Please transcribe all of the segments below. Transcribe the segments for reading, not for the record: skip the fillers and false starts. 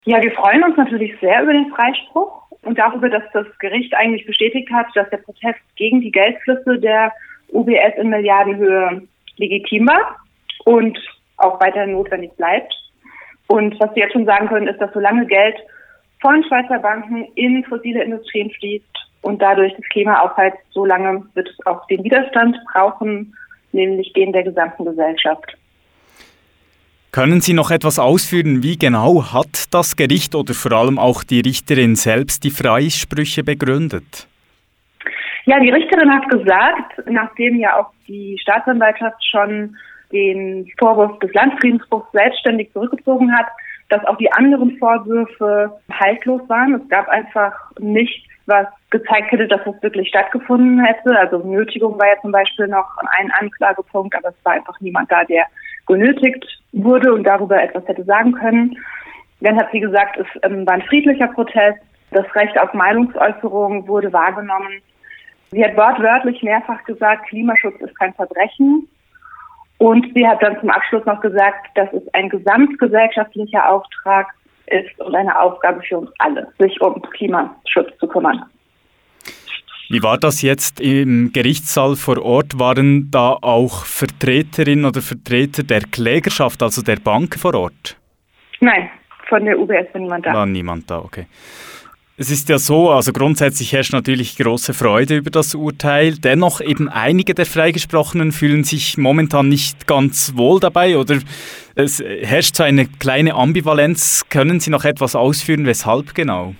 Ja, wir freuen uns natürlich sehr über den Freispruch und darüber, dass das Gericht eigentlich bestätigt hat, dass der Protest gegen die Geldflüsse der UBS in Milliardenhöhe legitim war und auch weiterhin notwendig bleibt. Und was wir jetzt schon sagen können, ist, dass solange Geld von Schweizer Banken in fossile Industrien fließt und dadurch das Klima aufheizt, solange wird es auch den Widerstand brauchen, nämlich den der gesamten Gesellschaft. Können Sie noch etwas ausführen, wie genau hat das Gericht oder vor allem auch die Richterin selbst die Freisprüche begründet? Ja, die Richterin hat gesagt, nachdem ja auch die Staatsanwaltschaft schon den Vorwurf des Landfriedensbruchs selbstständig zurückgezogen hat, dass auch die anderen Vorwürfe haltlos waren. Es gab einfach nichts, was gezeigt hätte, dass das wirklich stattgefunden hätte. Also Nötigung war ja zum Beispiel noch ein Anklagepunkt, aber es war einfach niemand da, der genötigt wurde und darüber etwas hätte sagen können. Dann hat sie gesagt, es war ein friedlicher Protest. Das Recht auf Meinungsäußerung wurde wahrgenommen. Sie hat wortwörtlich mehrfach gesagt, Klimaschutz ist kein Verbrechen. Und sie hat dann zum Abschluss noch gesagt, dass es ein gesamtgesellschaftlicher Auftrag ist und eine Aufgabe für uns alle, sich um Klimaschutz zu kümmern. Wie war das jetzt im Gerichtssaal vor Ort? Waren da auch Vertreterinnen oder Vertreter der Klägerschaft, also der Bank vor Ort? Nein, von der UBS war niemand da. War niemand da, okay. Es ist ja so, also grundsätzlich herrscht natürlich große Freude über das Urteil. Dennoch eben einige der Freigesprochenen fühlen sich momentan nicht ganz wohl dabei oder es herrscht so eine kleine Ambivalenz. Können Sie noch etwas ausführen, weshalb genau?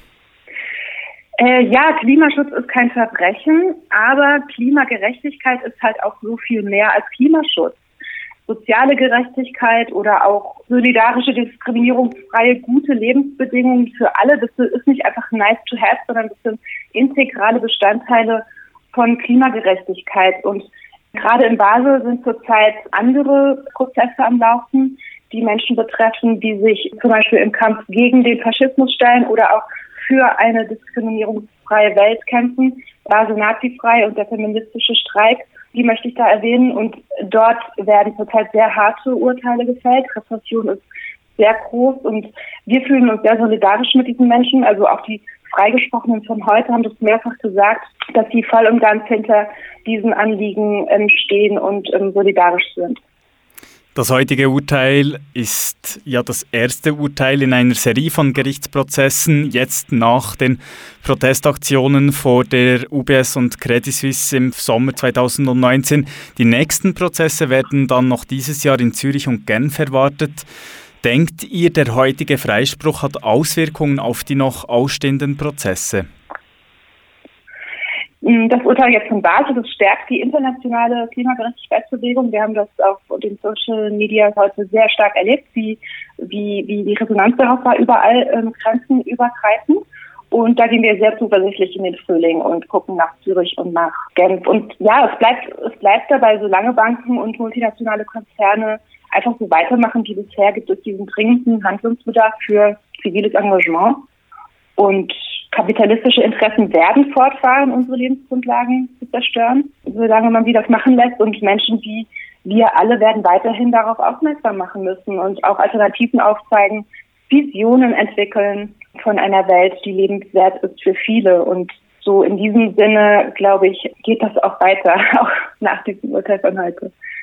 Ja, Klimaschutz ist kein Verbrechen, aber Klimagerechtigkeit ist halt auch so viel mehr als Klimaschutz. Soziale Gerechtigkeit oder auch solidarische, diskriminierungsfreie, gute Lebensbedingungen für alle, das ist nicht einfach nice to have, sondern das sind integrale Bestandteile von Klimagerechtigkeit. Und gerade in Basel sind zurzeit andere Prozesse am Laufen, die Menschen betreffen, die sich zum Beispiel im Kampf gegen den Faschismus stellen oder auch für eine diskriminierungsfreie Welt kämpfen. Basel nazifrei und der feministische Streik, die möchte ich da erwähnen. Und dort werden zurzeit sehr harte Urteile gefällt. Repression ist sehr groß und wir fühlen uns sehr solidarisch mit diesen Menschen. Also auch die Freigesprochenen von heute haben das mehrfach gesagt, dass sie voll und ganz hinter diesen Anliegen stehen und solidarisch sind. Das heutige Urteil ist ja das erste Urteil in einer Serie von Gerichtsprozessen, jetzt nach den Protestaktionen vor der UBS und Credit Suisse im Sommer 2019. Die nächsten Prozesse werden dann noch dieses Jahr in Zürich und Genf erwartet. Denkt ihr, der heutige Freispruch hat Auswirkungen auf die noch ausstehenden Prozesse? Das Urteil jetzt von Basel, das stärkt die internationale Klimagerechtigkeitsbewegung. Wir haben das auf den Social Media heute sehr stark erlebt, wie die Resonanz darauf war, überall grenzenübergreifend. Und da gehen wir sehr zuversichtlich in den Frühling und gucken nach Zürich und nach Genf. Und ja, es bleibt dabei, solange Banken und multinationale Konzerne einfach so weitermachen wie bisher, gibt es diesen dringenden Handlungsbedarf für ziviles Engagement. Und kapitalistische Interessen werden fortfahren, unsere Lebensgrundlagen zu zerstören, solange man sie das machen lässt. Und Menschen wie wir alle werden weiterhin darauf aufmerksam machen müssen und auch Alternativen aufzeigen, Visionen entwickeln von einer Welt, die lebenswert ist für viele. Und so in diesem Sinne, glaube ich, geht das auch weiter, auch nach diesem Urteil von heute.